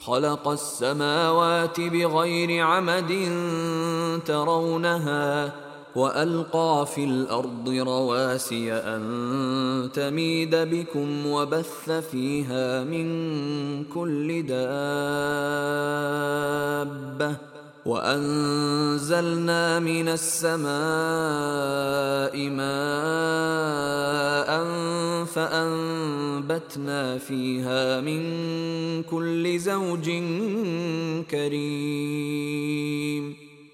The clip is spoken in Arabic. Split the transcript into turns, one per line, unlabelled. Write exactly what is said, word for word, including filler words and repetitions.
خلق السماوات بغير عمد ترونها وألقى في الأرض رواسي أن تميد بكم وبث فيها من كل دابة وأنزلنا من السماء ماء فأنبتنا فيها من كل زوج كريم